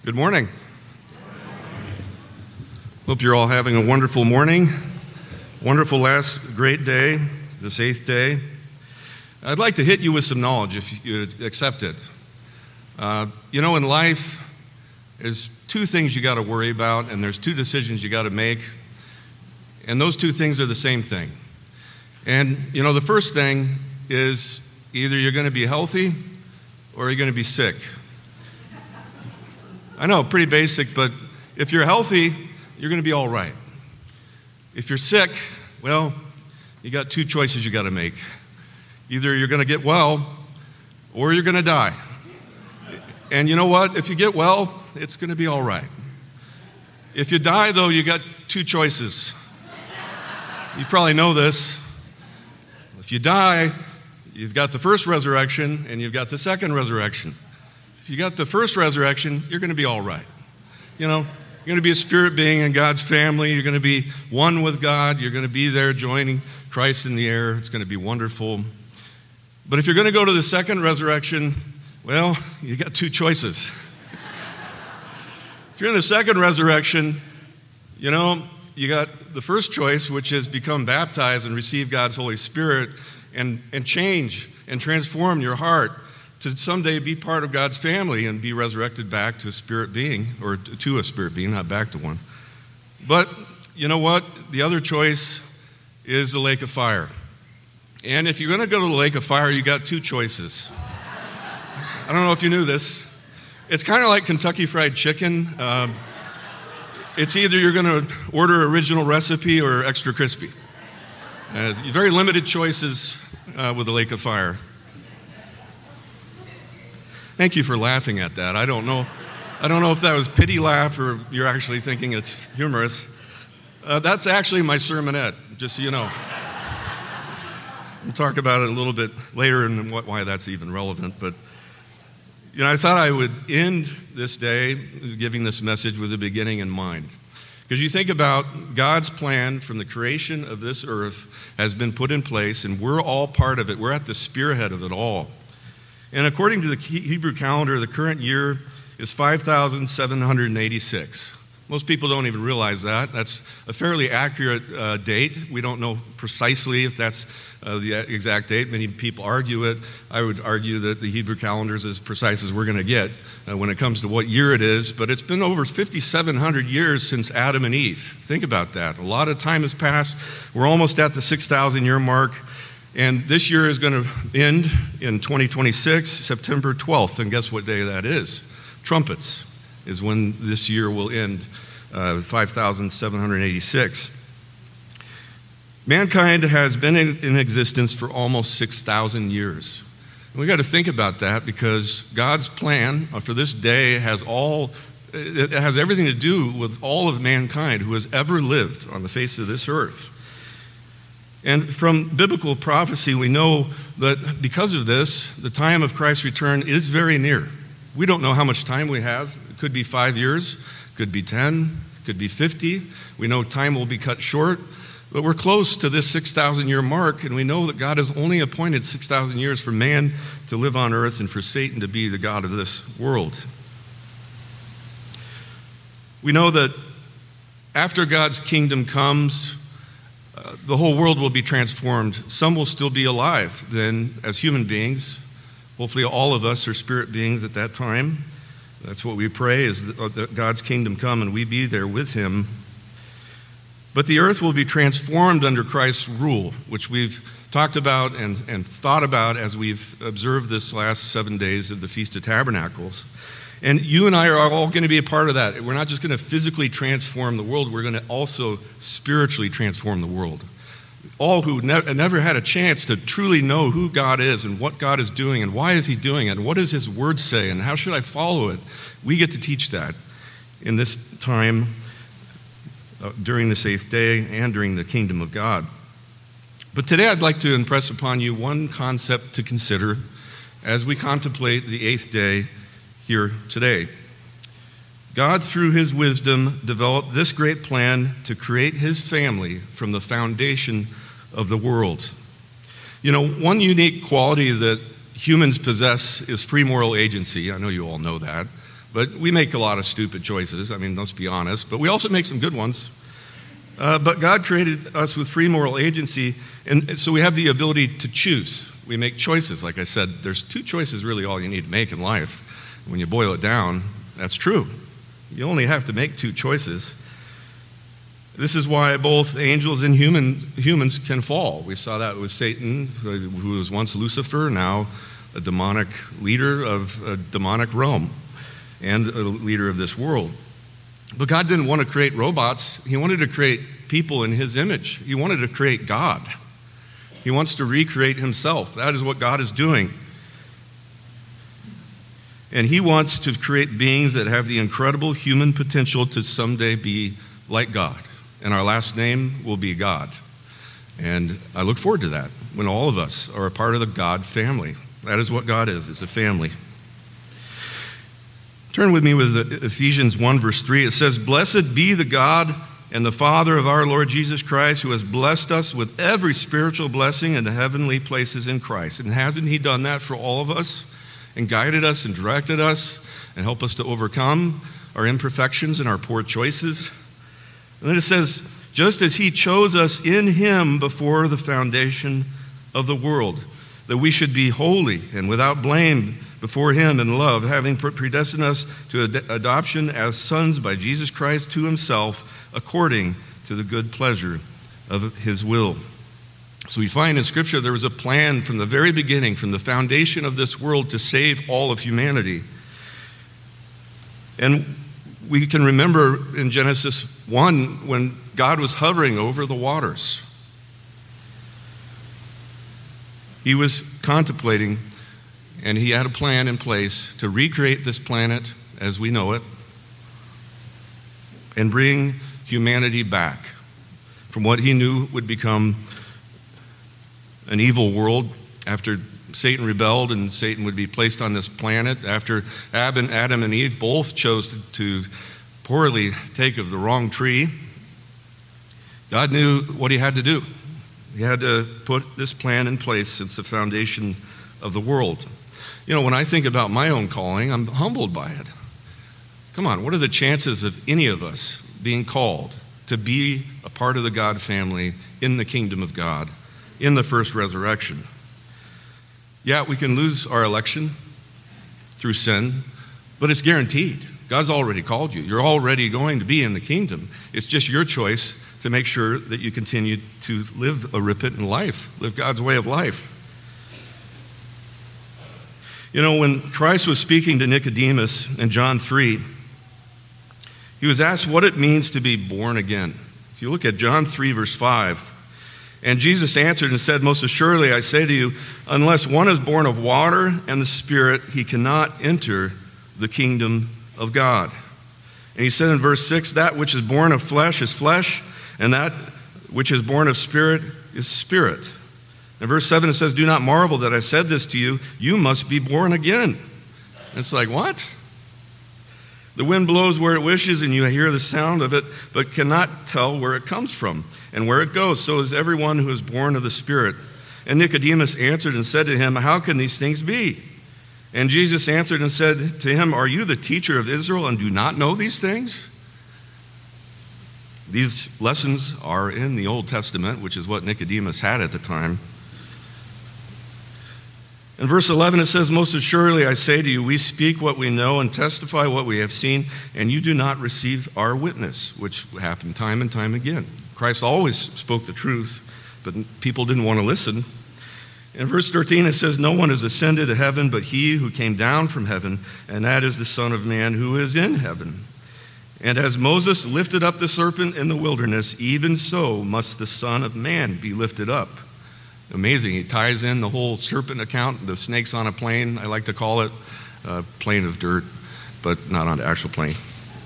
Good morning. Hope you're all having a wonderful morning. Wonderful last great day, this 8th day. I'd like to hit you with some knowledge if you accept it. In life, there's two things you got to worry about, and there's two decisions you got to make. And those two things are the same thing. And, the first thing is either you're going to be healthy or you're going to be sick. I know, pretty basic, but if you're healthy, you're going to be all right. If you're sick, well, you got two choices you got to make. Either you're going to get well or you're going to die. And you know what? If you get well, it's going to be all right. If you die, though, you got two choices. You probably know this. If you die, you've got the first resurrection and you've got the second resurrection. If you got the first resurrection, you're going to be all right. You're going to be a spirit being in God's family. You're going to be one with God. You're going to be there joining Christ in the air. It's going to be wonderful. But if you're going to go to the second resurrection, well, you got two choices. If you're in the second resurrection, you got the first choice, which is become baptized and receive God's Holy Spirit and change and transform your heart to someday be part of God's family and be resurrected back to a spirit being, or to a spirit being, not back to one. But you know what? The other choice is the lake of fire. And if you're going to go to the lake of fire, you got two choices. I don't know if you knew this. It's kind of like Kentucky Fried Chicken. It's either you're going to order original recipe or extra crispy. Very limited choices with the lake of fire. Thank you for laughing at that. I don't know if that was pity laugh or you're actually thinking it's humorous. That's actually my sermonette, just so you know. We'll talk about it a little bit later and why that's even relevant. But I thought I would end this day giving this message with a beginning in mind. Because you think about God's plan from the creation of this earth has been put in place, and we're all part of it. We're at the spearhead of it all. And according to the Hebrew calendar, the current year is 5,786. Most people don't even realize that. That's a fairly accurate date. We don't know precisely if that's the exact date. Many people argue it. I would argue that the Hebrew calendar is as precise as we're going to get when it comes to what year it is. But it's been over 5,700 years since Adam and Eve. Think about that. A lot of time has passed. We're almost at the 6,000-year mark. And this year is going to end in 2026, September 12th. And guess what day that is? Trumpets is when this year will end, 5,786. Mankind has been in existence for almost 6,000 years. And we got to think about that because God's plan for this day has everything to do with all of mankind who has ever lived on the face of this earth. And from biblical prophecy, we know that because of this, the time of Christ's return is very near. We don't know how much time we have. It could be 5 years, could be 10, could be 50. We know time will be cut short, but we're close to this 6,000-year mark, and we know that God has only appointed 6,000 years for man to live on earth and for Satan to be the god of this world. We know that after God's kingdom comes, the whole world will be transformed. Some will still be alive then as human beings. Hopefully all of us are spirit beings at that time. That's what we pray, is that God's kingdom come and we be there with him. But the earth will be transformed under Christ's rule, which we've talked about and thought about as we've observed this last 7 days of the Feast of Tabernacles. And you and I are all going to be a part of that. We're not just going to physically transform the world, we're going to also spiritually transform the world. All who never had a chance to truly know who God is and what God is doing and why is he doing it and what does his word say and how should I follow it, we get to teach that in this time during this 8th day and during the kingdom of God. But today I'd like to impress upon you one concept to consider as we contemplate the 8th day here today. God, through his wisdom, developed this great plan to create his family from the foundation of the world. One unique quality that humans possess is free moral agency. I know you all know that. But we make a lot of stupid choices. I mean, let's be honest. But we also make some good ones. But God created us with free moral agency, and so we have the ability to choose. We make choices. Like I said, there's two choices really all you need to make in life. When you boil it down, that's true. You only have to make two choices. This is why both angels and humans can fall. We saw that with Satan, who was once Lucifer, now a demonic leader of a demonic realm and a leader of this world. But God didn't want to create robots. He wanted to create people in his image. He wanted to create God. He wants to recreate himself. That is what God is doing. And he wants to create beings that have the incredible human potential to someday be like God. And our last name will be God. And I look forward to that, when all of us are a part of the God family. That is what God is. It's a family. Turn with me with Ephesians 1, verse 3. It says, "Blessed be the God and the Father of our Lord Jesus Christ, who has blessed us with every spiritual blessing in the heavenly places in Christ." And hasn't he done that for all of us and guided us and directed us and helped us to overcome our imperfections and our poor choices? And then it says, "Just as he chose us in him before the foundation of the world, that we should be holy and without blame before him in love, having predestined us to adoption as sons by Jesus Christ to himself, according to the good pleasure of his will." So we find in Scripture there was a plan from the very beginning, from the foundation of this world, to save all of humanity. And we can remember in Genesis 1 when God was hovering over the waters. He was contemplating, and he had a plan in place to recreate this planet as we know it and bring humanity back from what he knew would become an evil world after Satan rebelled and Satan would be placed on this planet. After Adam and Eve both chose to poorly take of the wrong tree, God knew what he had to do. He had to put this plan in place since the foundation of the world. You know, when I think about my own calling, I'm humbled by it. Come on, what are the chances of any of us being called to be a part of the God family in the kingdom of God, in the first resurrection? Yeah, we can lose our election through sin, but it's guaranteed. God's already called you. You're already going to be in the kingdom. It's just your choice to make sure that you continue to live a repentant life, live God's way of life. You know, when Christ was speaking to Nicodemus in John 3, he was asked what it means to be born again. If you look at John 3, verse 5, and Jesus answered and said, "Most assuredly I say to you, unless one is born of water and the Spirit, he cannot enter the kingdom of God." And he said in verse 6, "That which is born of flesh is flesh, and that which is born of spirit is spirit." In verse 7 it says, "Do not marvel that I said this to you, you must be born again." And it's like, what? "The wind blows where it wishes, and you hear the sound of it, but cannot tell where it comes from and where it goes. So is everyone who is born of the Spirit." And Nicodemus answered and said to him, "How can these things be?" And Jesus answered and said to him, "Are you the teacher of Israel and do not know these things?" These lessons are in the Old Testament, which is what Nicodemus had at the time. In verse 11 it says, "Most assuredly I say to you, we speak what we know and testify what we have seen, and you do not receive our witness," which happened time and time again. Christ always spoke the truth, but people didn't want to listen. In verse 13 it says, "No one has ascended to heaven but he who came down from heaven, and that is the Son of Man who is in heaven. And as Moses lifted up the serpent in the wilderness, even so must the Son of Man be lifted up." Amazing. He ties in the whole serpent account, the snakes on a plane, I like to call it, a plane of dirt, but not on an actual plane.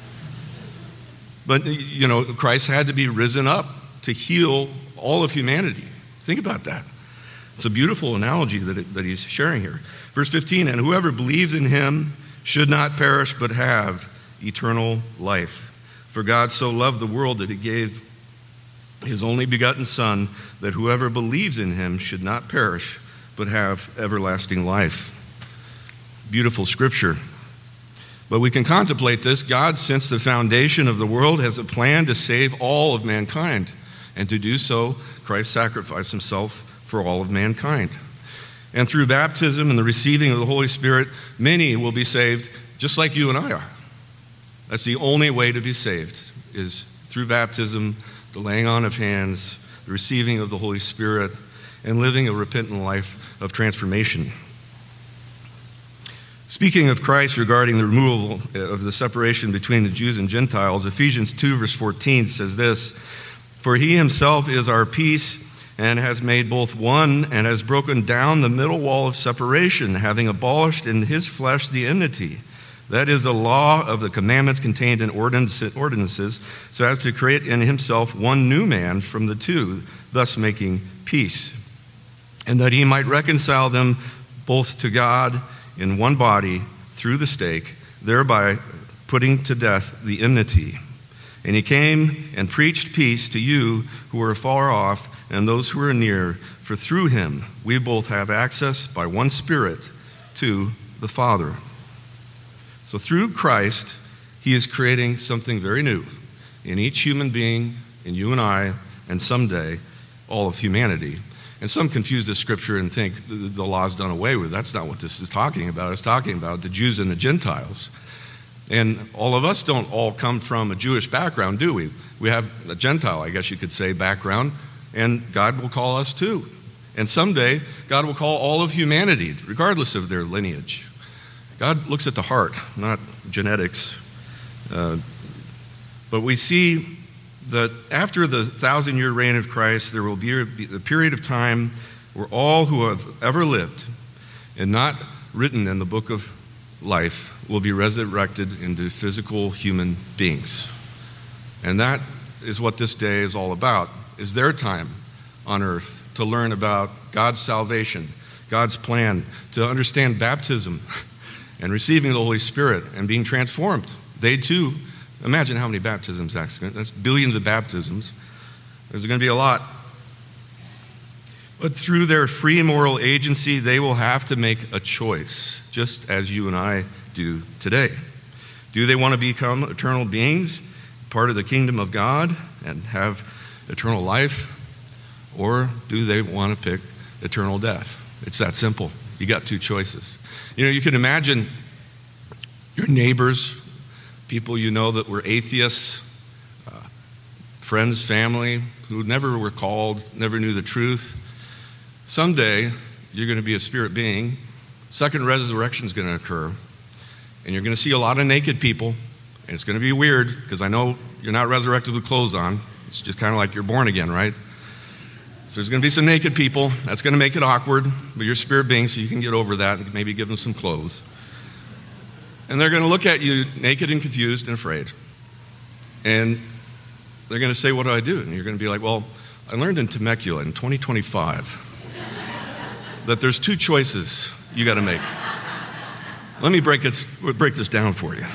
But, you know, Christ had to be risen up to heal all of humanity. Think about that. It's a beautiful analogy that he's sharing here. Verse 15, "And whoever believes in him should not perish but have eternal life. For God so loved the world that he gave his only begotten Son, that whoever believes in him should not perish but have everlasting life." Beautiful scripture. But we can contemplate this. God, since the foundation of the world, has a plan to save all of mankind. And to do so, Christ sacrificed himself for all of mankind. And through baptism and the receiving of the Holy Spirit, many will be saved just like you and I are. That's the only way to be saved, is through baptism, the laying on of hands, the receiving of the Holy Spirit, and living a repentant life of transformation. Speaking of Christ regarding the removal of the separation between the Jews and Gentiles, Ephesians 2 verse 14 says this, "For he himself is our peace, and has made both one, and has broken down the middle wall of separation, having abolished in his flesh the enmity. That is the law of the commandments contained in ordinances, so as to create in himself one new man from the two, thus making peace. And that he might reconcile them both to God in one body through the stake, thereby putting to death the enmity. And he came and preached peace to you who are far off and those who are near, for through him we both have access by one Spirit to the Father." So through Christ, he is creating something very new in each human being, in you and I, and someday all of humanity. And some confuse this scripture and think the law is done away with. That's not what this is talking about. It's talking about the Jews and the Gentiles. And all of us don't all come from a Jewish background, do we? We have a Gentile, I guess you could say, background, and God will call us too. And someday, God will call all of humanity, regardless of their lineage. God looks at the heart, not genetics. But we see that after the 1,000-year reign of Christ, there will be a period of time where all who have ever lived and not written in the book of life will be resurrected into physical human beings. And that is what this day is all about, is their time on earth to learn about God's salvation, God's plan, to understand baptism and receiving the Holy Spirit and being transformed. They too, imagine how many baptisms, that's billions of baptisms. There's going to be a lot. But through their free moral agency, they will have to make a choice, just as you and I do today. Do they want to become eternal beings, part of the kingdom of God, and have eternal life? Or do they want to pick eternal death? It's that simple. You got two choices. You know, you can imagine your neighbors, people you know that were atheists, friends, family, who never were called, never knew the truth. Someday, you're going to be a spirit being. Second resurrection is going to occur. And you're going to see a lot of naked people. And it's going to be weird, because I know you're not resurrected with clothes on. It's just kind of like you're born again, right? So there's going to be some naked people. That's going to make it awkward. But you're spirit beings, so you can get over that and maybe give them some clothes. And they're going to look at you naked and confused and afraid. And they're going to say, "What do I do?" And you're going to be like, "Well, I learned in Temecula in 2025 that there's two choices you got to make. Let me break this down for you.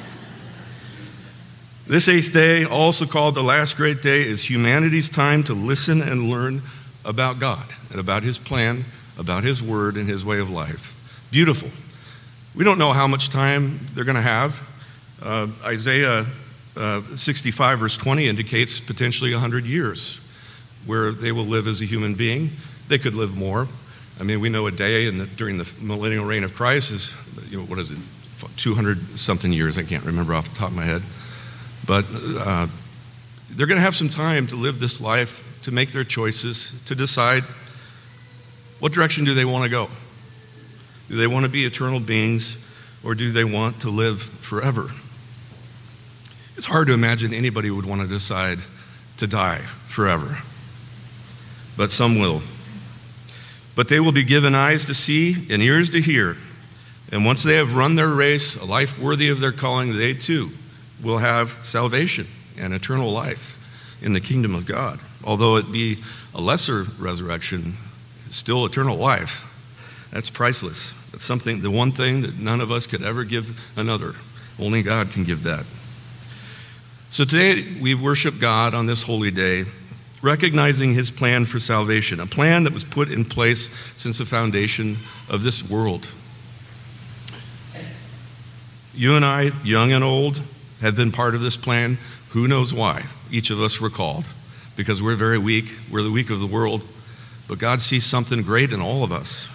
This eighth day, also called the last great day, is humanity's time to listen and learn about God and about his plan, about his word and his way of life. Beautiful. We don't know how much time they're going to have. Isaiah 65 verse 20 indicates potentially 100 years where they will live as a human being. They could live more. I mean, we know a day during the millennial reign of Christ is, 200-something years. I can't remember off the top of my head. But they're going to have some time to live this life, to make their choices, to decide what direction do they want to go. Do they want to be eternal beings, or do they want to live forever? It's hard to imagine anybody would want to decide to die forever. But some will. But they will be given eyes to see and ears to hear. And once they have run their race, a life worthy of their calling, they too will have salvation and eternal life in the kingdom of God. Although it be a lesser resurrection, still eternal life. That's priceless. That's the one thing that none of us could ever give another. Only God can give that. So today we worship God on this holy day, recognizing his plan for salvation, a plan that was put in place since the foundation of this world. You and I, young and old, have been part of this plan. Who knows why? Each of us were called because we're very weak. We're the weak of the world. But God sees something great in all of us.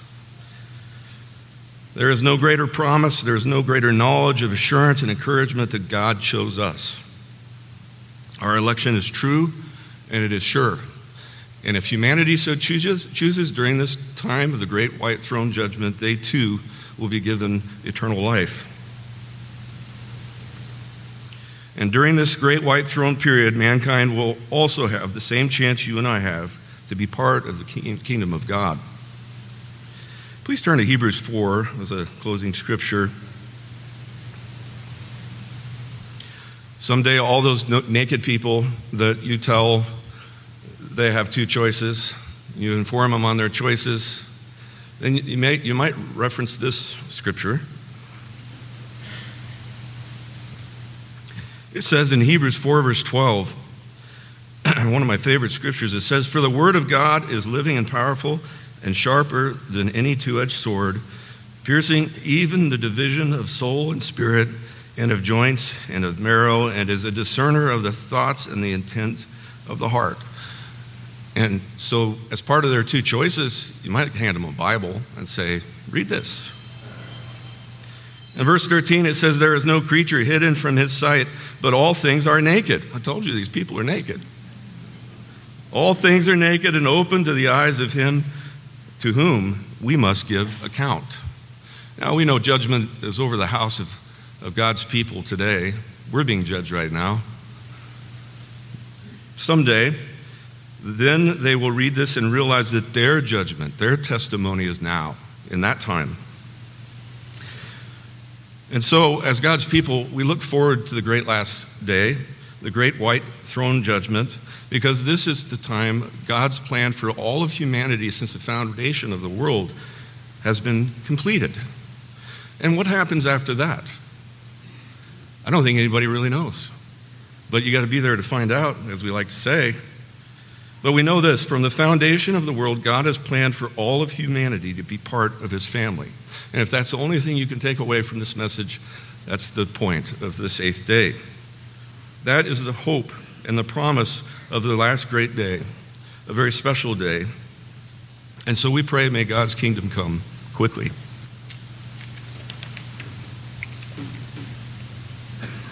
There is no greater promise, there is no greater knowledge of assurance and encouragement that God chose us. Our election is true and it is sure. And if humanity so chooses during this time of the great white throne judgment, they too will be given eternal life. And during this great white throne period, mankind will also have the same chance you and I have to be part of the kingdom of God. Please turn to Hebrews 4 as a closing scripture. Someday, all those naked people that you tell they have two choices, you inform them on their choices, then you might reference this scripture. It says in Hebrews 4, verse 12, one of my favorite scriptures, it says, "For the word of God is living and powerful and sharper than any two-edged sword, piercing even the division of soul and spirit and of joints and of marrow, and is a discerner of the thoughts and the intent of the heart." And so as part of their two choices, you might hand them a Bible and say, read this. In verse 13, it says, "There is no creature hidden from his sight, but all things are naked." I told you these people are naked. "All things are naked and open to the eyes of him to whom we must give account." Now we know judgment is over the house of God's people today. We're being judged right now. Someday, then they will read this and realize that their judgment, their testimony is now, in that time. And so, as God's people, we look forward to the great last day, the great white throne judgment, because this is the time God's plan for all of humanity since the foundation of the world has been completed. And what happens after that? I don't think anybody really knows. But you got to be there to find out, as we like to say. But we know this, from the foundation of the world, God has planned for all of humanity to be part of his family. And if that's the only thing you can take away from this message, that's the point of this eighth day. That is the hope and the promise of the last great day, a very special day. And so we pray, may God's kingdom come quickly.